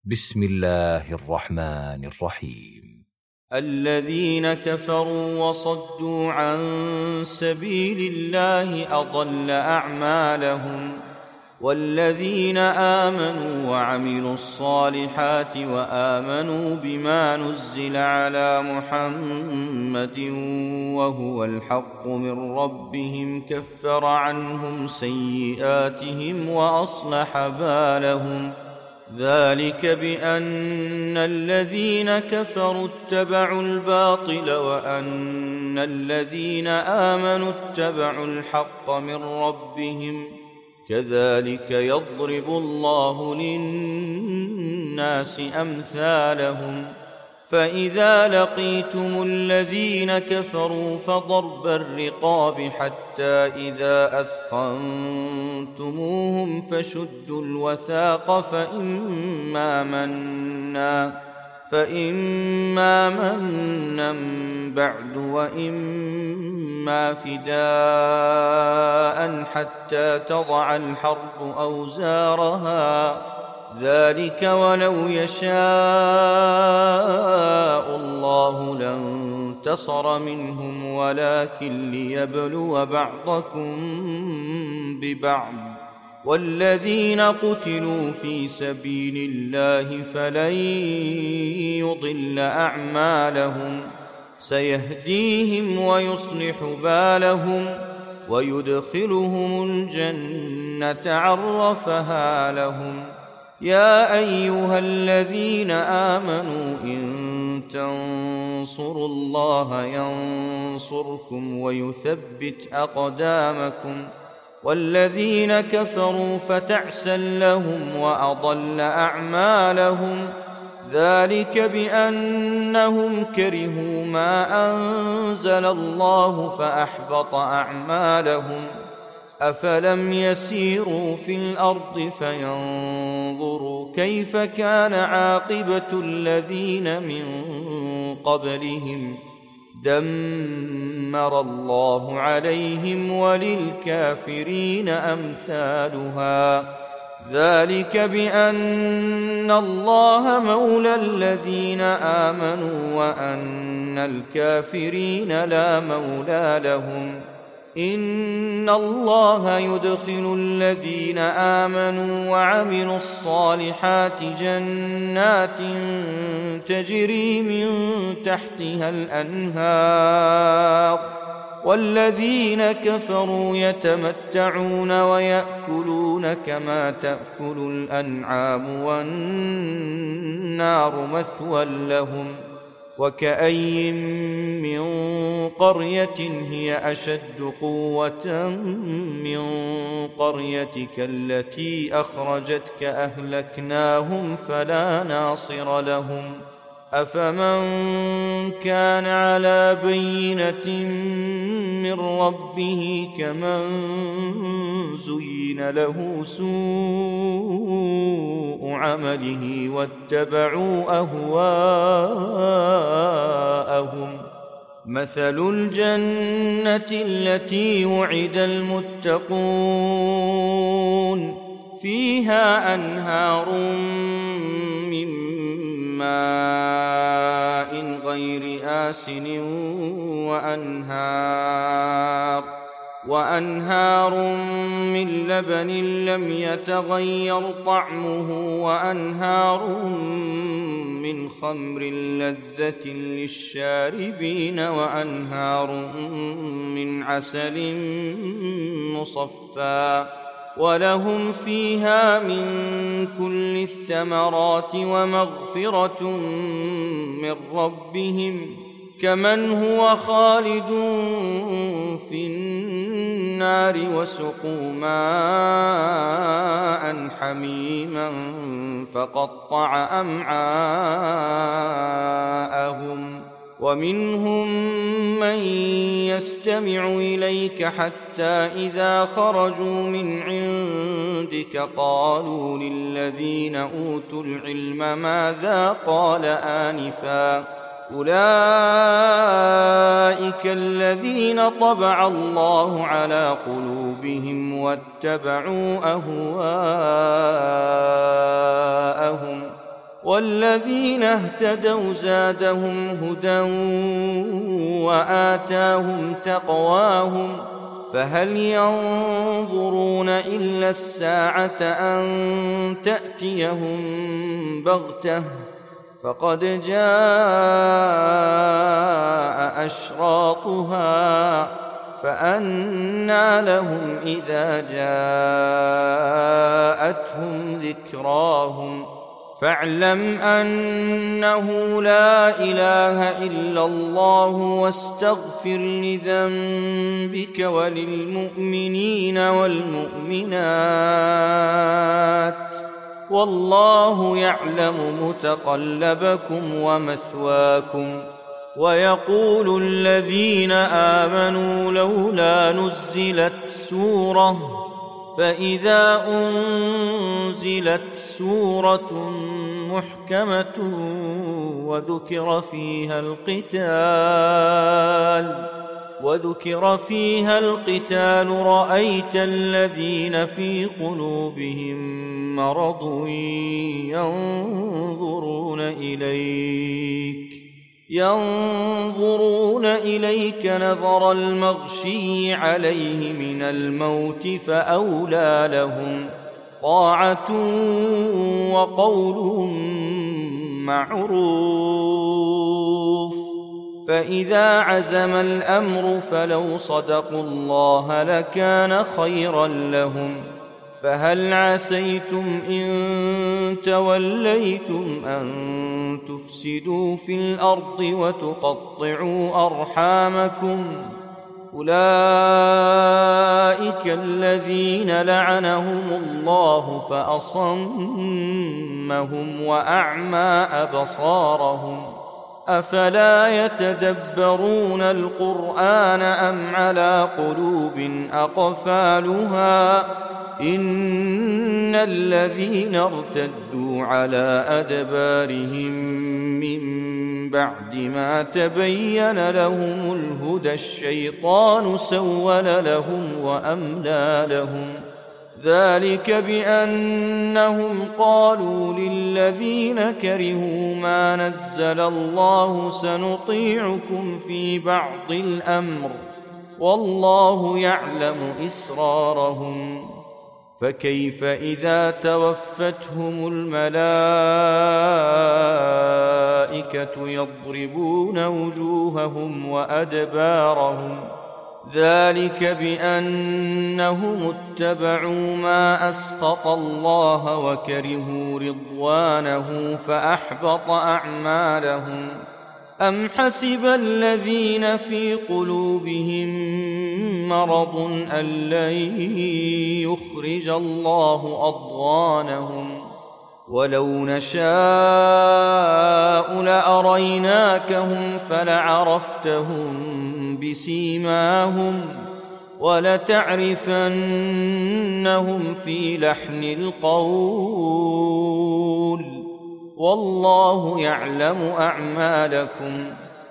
بسم الله الرحمن الرحيم. الذين كفروا وصدوا عن سبيل الله أضل أعمالهم، والذين آمنوا وعملوا الصالحات وآمنوا بما نزل على محمد وهو الحق من ربهم كفر عنهم سيئاتهم وأصلح بالهم. ذلك بأن الذين كفروا اتبعوا الباطل وأن الذين آمنوا اتبعوا الحق من ربهم، كذلك يضرب الله للناس أمثالهم. فإذا لقيتم الذين كفروا فضرب الرقاب حتى إذا أثخنتموهم فشدوا الوثاق فإما منا بعد وإما فداء حتى تضع الحرب أوزارها، ذلك ولو يشاء الله لانتصر منهم ولكن ليبلو بعضكم ببعض. والذين قتلوا في سبيل الله فلن يضل أعمالهم، سيهديهم ويصلح بالهم ويدخلهم الجنة عرفها لهم. يا أيها الذين آمنوا إن تنصروا الله ينصركم ويثبت أقدامكم، والذين كفروا فتعسا لهم وأضل أعمالهم. ذلك بأنهم كرهوا ما أنزل الله فأحبط أعمالهم. أفلم يسيروا في الأرض فينظروا كيف كان عاقبة الذين من قبلهم، دمر الله عليهم وللكافرين أمثالها. ذلك بأن الله مولى الذين آمنوا وأن الكافرين لا مولى لهم. إن الله يدخل الذين آمنوا وعملوا الصالحات جنات تجري من تحتها الأنهار، والذين كفروا يتمتعون ويأكلون كما تأكل الأنعام والنار مثوى لهم. وكأي من قرية هي أشد قوة من قريتك التي أخرجتك أهلكناهم فلا ناصر لهم. أفمن كان على بينة من ربه كمن زين له سوء عمله واتبعوا أهواءهم. مثل الجنة التي وعد المتقون فيها أنهار من ماء غير آسن وأنهار من لبن لم يتغير طعمه وأنهار من خمر لذة للشاربين وأنهار من عسل مصفى، ولهم فيها من كل الثمرات ومغفرة من ربهم، كمن هو خالد في النار وسقوا ماء حميما فقطع أمعاءهم. ومنهم من يستمع إليك حتى إذا خرجوا من عندك قالوا للذين أوتوا العلم ماذا قال آنفا، أولئك الذين طبع الله على قلوبهم واتبعوا أهواءهم، والذين اهتدوا زادهم هدى وآتاهم تقواهم فهل ينظرون إلا الساعة أن تأتيهم بغتة فقد جاء أشراطها فأنى لهم إذا جاءتهم ذكراهم فاعلم أنه لا إله إلا الله واستغفر لذنبك وللمؤمنين والمؤمنات والله يعلم متقلبكم ومثواكم ويقول الذين آمنوا لولا نزلت سورة فإذا أنزلت سورة محكمة وذكر فيها القتال رأيت الذين في قلوبهم مرض ينظرون إليك نظر المغشي عليه من الموت فأولى لهم طاعة وقول معروف فإذا عزم الأمر فلو صدقوا الله لكان خيرا لهم فهل عسيتم إن توليتم أن تفسدوا في الأرض وتقطعوا أرحامكم أولئك الذين لعنهم الله فأصمهم وأعمى أبصارهم أفلا يتدبرون القرآن أم على قلوب أقفالها إن الذين ارتدوا على أدبارهم من بعد ما تبين لهم الهدى الشيطان سول لهم وأملى لهم ذلك بأنهم قالوا للذين كرهوا ما نزل الله سنطيعكم في بعض الأمر والله يعلم إسرارهم فكيف إذا توفتهم الملائكة يضربون وجوههم وأدبارهم ذلك بأنهم اتبعوا ما أسخط الله وكرهوا رضوانه فأحبط أعمالهم أم حسب الذين في قلوبهم مرض أن لن يخرج الله أضغانهم ولو نشاء لأريناكهم فلعرفتهم بسيماهم ولتعرفنهم في لحن القول والله يعلم أعمالكم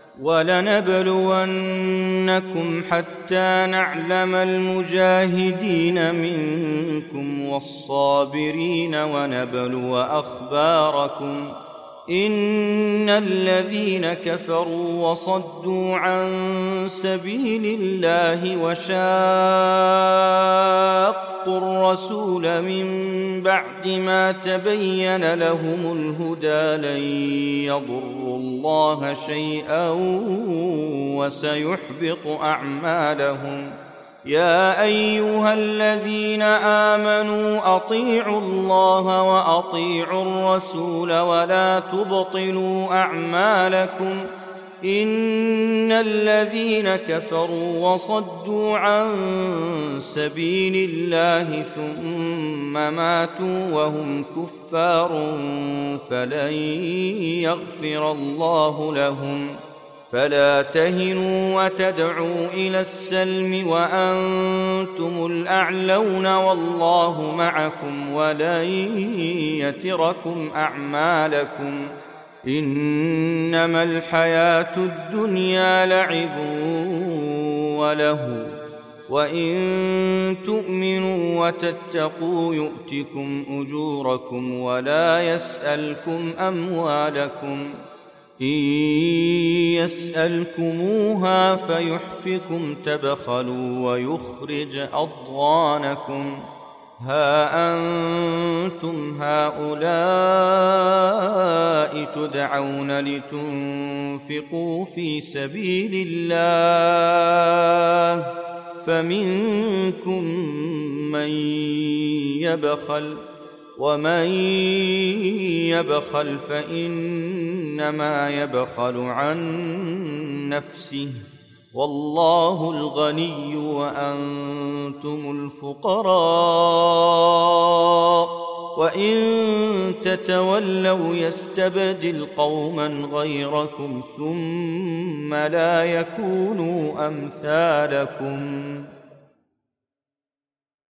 ولنبلونكم حتى نعلم المجاهدين منكم والصابرين ونبلو أخباركم إن الذين كفروا وصدوا عن سبيل الله وشاقوا الرسول من بعد ما تبين لهم الهدى لن يضروا الله شيئا وسيحبط أعمالهم يا أيها الذين آمنوا أطيعوا الله وأطيعوا الرسول ولا تبطلوا أعمالكم إن الذين كفروا وصدوا عن سبيل الله ثم ماتوا وهم كفار فلن يغفر الله لهم فلا تهنوا وتدعوا إلى السلم وأنتم الأعلون والله معكم ولن يتركم أعمالكم إنما الحياة الدنيا لعب وله وإن تؤمنوا وتتقوا يؤتكم أجوركم ولا يسألكم أموالكم إن يسألكموها فيحفكم تبخلوا ويخرج أضغانكم ها أنتم هؤلاء تدعون لتنفقوا في سبيل الله فمنكم من يبخل ومن يبخل فإنما يبخل عن نفسه والله الغني وأنتم الفقراء وإن تتولوا يستبدل قوما غيركم ثم لا يكونوا أمثالكم